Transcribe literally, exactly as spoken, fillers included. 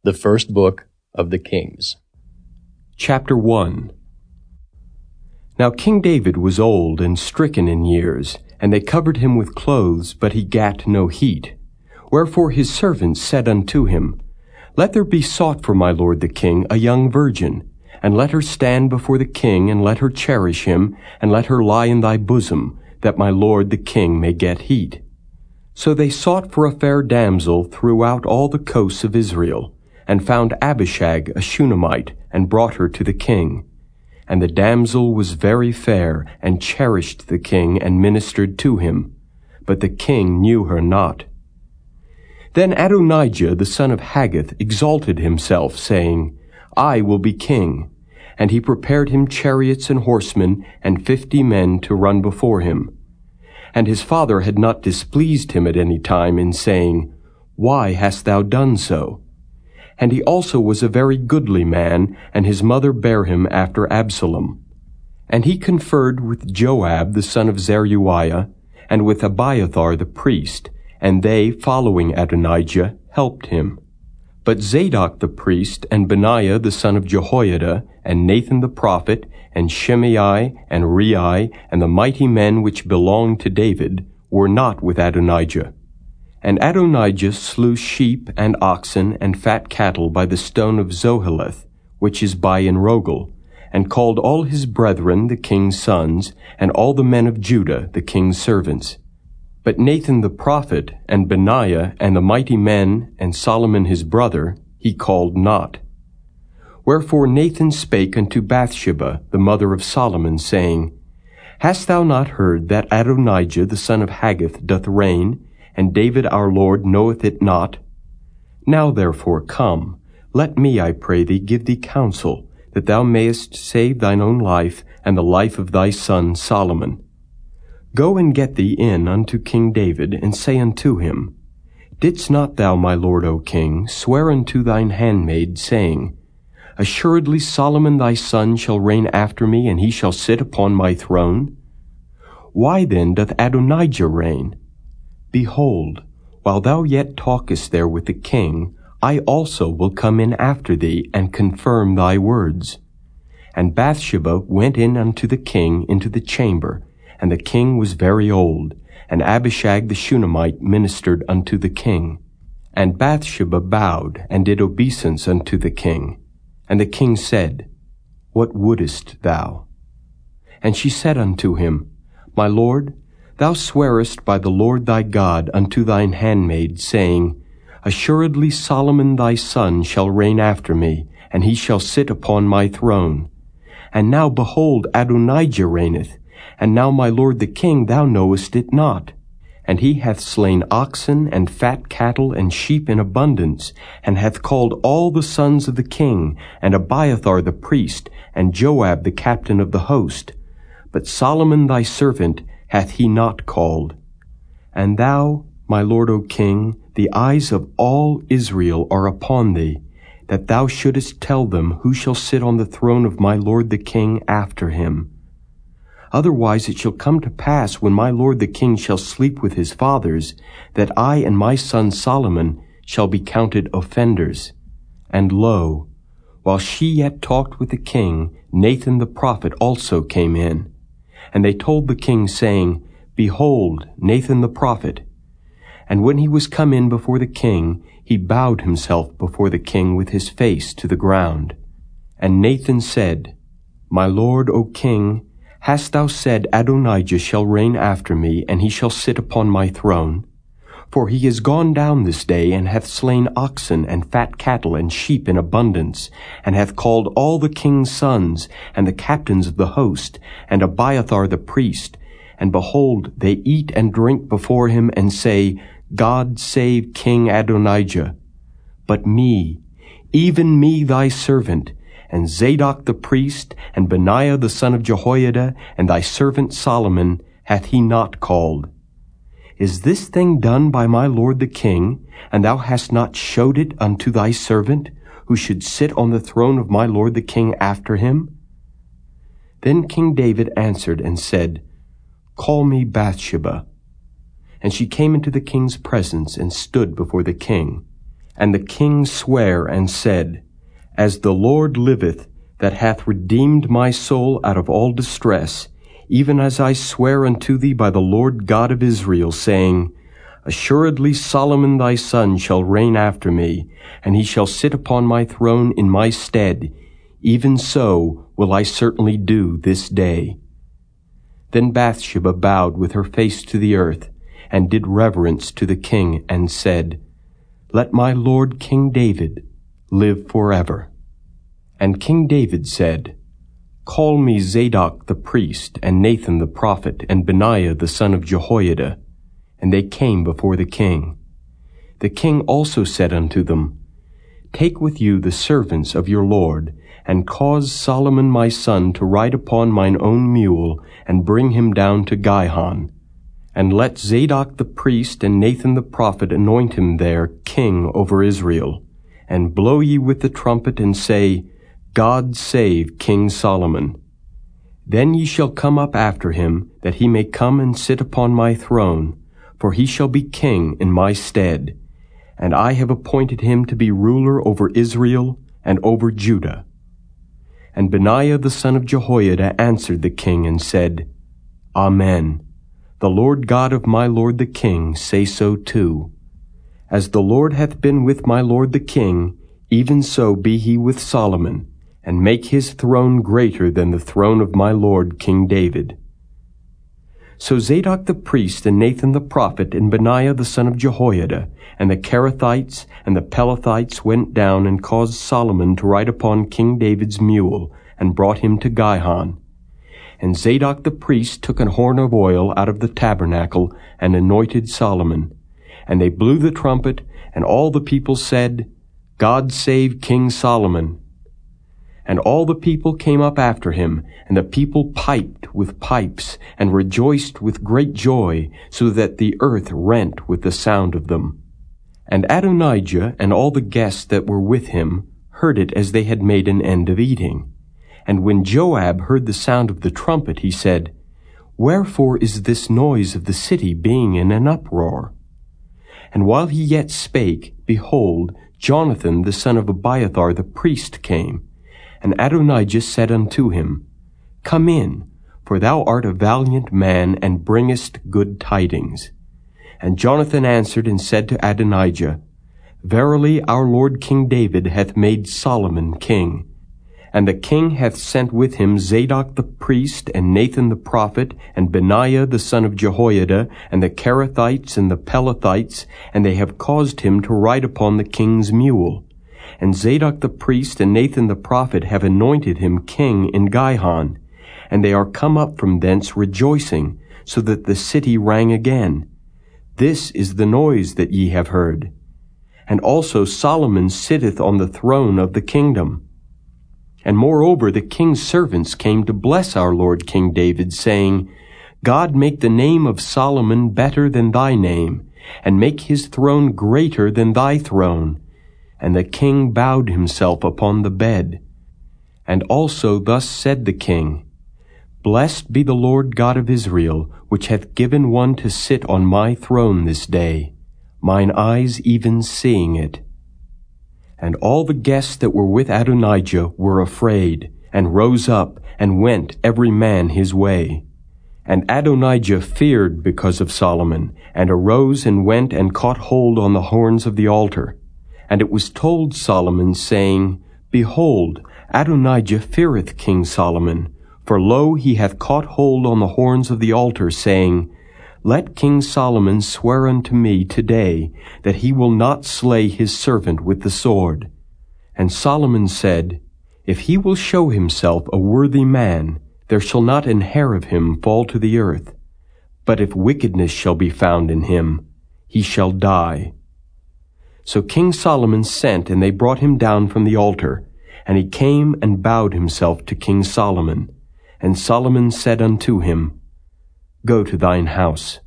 The First Book of the Kings. Chapter one. Now King David was old and stricken in years, and they covered him with clothes, but he gat no heat. Wherefore his servants said unto him, Let there be sought for my lord the king a young virgin, and let her stand before the king, and let her cherish him, and let her lie in thy bosom, that my lord the king may get heat. So they sought for a fair damsel throughout all the coasts of Israel, and found Abishag a Shunammite, and brought her to the king. And the damsel was very fair, and cherished the king, and ministered to him. But the king knew her not. Then Adonijah the son of Haggith exalted himself, saying, I will be king. And he prepared him chariots and horsemen, and fifty men to run before him. And his father had not displeased him at any time in saying, Why hast thou done so? And he also was a very goodly man, and his mother bare him after Absalom. And he conferred with Joab the son of Zeruiah, and with Abiathar the priest, and they, following Adonijah, helped him. But Zadok the priest, and Benaiah the son of Jehoiada, and Nathan the prophet, and Shimei, and Rei, and the mighty men which belonged to David, were not with Adonijah. And Adonijah slew sheep and oxen and fat cattle by the stone of Zoheleth, which is by Enrogel, and called all his brethren the king's sons, and all the men of Judah the king's servants. But Nathan the prophet, and Benaiah, and the mighty men, and Solomon his brother, he called not. Wherefore Nathan spake unto Bathsheba, the mother of Solomon, saying, Hast thou not heard that Adonijah the son of Haggith doth reign, and David our Lord knoweth it not? Now therefore come, let me, I pray thee, give thee counsel, that thou mayest save thine own life, and the life of thy son Solomon. Go and get thee in unto King David, and say unto him, Didst not thou, my lord, O king, swear unto thine handmaid, saying, Assuredly Solomon thy son shall reign after me, and he shall sit upon my throne? Why then doth Adonijah reign? Behold, while thou yet talkest there with the king, I also will come in after thee, and confirm thy words. And Bathsheba went in unto the king into the chamber, and the king was very old, and Abishag the Shunammite ministered unto the king. And Bathsheba bowed, and did obeisance unto the king. And the king said, What wouldest thou? And she said unto him, My lord, thou swearest by the Lord thy God unto thine handmaid, saying, Assuredly Solomon thy son shall reign after me, and he shall sit upon my throne. And now behold, Adonijah reigneth, and now my lord the king, thou knowest it not. And he hath slain oxen and fat cattle and sheep in abundance, and hath called all the sons of the king, and Abiathar the priest, and Joab the captain of the host. But Solomon thy servant hath he not called. And thou, my lord O king, the eyes of all Israel are upon thee, that thou shouldest tell them who shall sit on the throne of my lord the king after him. Otherwise it shall come to pass, when my lord the king shall sleep with his fathers, that I and my son Solomon shall be counted offenders. And lo, while she yet talked with the king, Nathan the prophet also came in. And they told the king, saying, Behold, Nathan the prophet. And when he was come in before the king, he bowed himself before the king with his face to the ground. And Nathan said, My lord, O king, hast thou said, Adonijah shall reign after me, and he shall sit upon my throne? For he is gone down this day, and hath slain oxen and fat cattle and sheep in abundance, and hath called all the king's sons, and the captains of the host, and Abiathar the priest. And behold, they eat and drink before him, and say, God save King Adonijah. But me, even me thy servant, and Zadok the priest, and Benaiah the son of Jehoiada, and thy servant Solomon, hath he not called. Is this thing done by my lord the king, and thou hast not showed it unto thy servant, who should sit on the throne of my lord the king after him? Then King David answered and said, Call me Bathsheba. And she came into the king's presence, and stood before the king. And the king sware and said, As the Lord liveth, that hath redeemed my soul out of all distress, even as I swear unto thee by the Lord God of Israel, saying, Assuredly Solomon thy son shall reign after me, and he shall sit upon my throne in my stead. Even so will I certainly do this day. Then Bathsheba bowed with her face to the earth, and did reverence to the king, and said, Let my lord King David live forever. And King David said, Call me Zadok the priest, and Nathan the prophet, and Benaiah the son of Jehoiada. And they came before the king. The king also said unto them, Take with you the servants of your lord, and cause Solomon my son to ride upon mine own mule, and bring him down to Gihon. And let Zadok the priest and Nathan the prophet anoint him there king over Israel. And blow ye with the trumpet, and say, God save King Solomon. Then ye shall come up after him, that he may come and sit upon my throne, for he shall be king in my stead. And I have appointed him to be ruler over Israel and over Judah. And Benaiah the son of Jehoiada answered the king and said, Amen. The Lord God of my lord the king say so too. As the Lord hath been with my lord the king, even so be he with Solomon, and make his throne greater than the throne of my lord King David. So Zadok the priest and Nathan the prophet and Benaiah the son of Jehoiada and the Kerethites and the Pelethites went down and caused Solomon to ride upon King David's mule, and brought him to Gihon. And Zadok the priest took an horn of oil out of the tabernacle and anointed Solomon. And they blew the trumpet, and all the people said, God save King Solomon. And all the people came up after him, and the people piped with pipes, and rejoiced with great joy, so that the earth rent with the sound of them. And Adonijah and all the guests that were with him heard it as they had made an end of eating. And when Joab heard the sound of the trumpet, he said, Wherefore is this noise of the city being in an uproar? And while he yet spake, behold, Jonathan the son of Abiathar the priest came. And Adonijah said unto him, Come in, for thou art a valiant man, and bringest good tidings. And Jonathan answered and said to Adonijah, Verily our lord King David hath made Solomon king. And the king hath sent with him Zadok the priest, and Nathan the prophet, and Benaiah the son of Jehoiada, and the Kerethites and the Pelethites, and they have caused him to ride upon the king's mule. And Zadok the priest and Nathan the prophet have anointed him king in Gihon. And they are come up from thence rejoicing, so that the city rang again. This is the noise that ye have heard. And also Solomon sitteth on the throne of the kingdom. And moreover the king's servants came to bless our lord King David, saying, God make the name of Solomon better than thy name, and make his throne greater than thy throne. And the king bowed himself upon the bed. And also thus said the king, Blessed be the Lord God of Israel, which hath given one to sit on my throne this day, mine eyes even seeing it. And all the guests that were with Adonijah were afraid, and rose up, and went every man his way. And Adonijah feared because of Solomon, and arose and went and caught hold on the horns of the altar. And it was told Solomon, saying, Behold, Adonijah feareth King Solomon, for lo, he hath caught hold on the horns of the altar, saying, Let King Solomon swear unto me today that he will not slay his servant with the sword. And Solomon said, If he will show himself a worthy man, there shall not an hair of him fall to the earth. But if wickedness shall be found in him, he shall die. So King Solomon sent, and they brought him down from the altar. And he came and bowed himself to King Solomon. And Solomon said unto him, Go to thine house.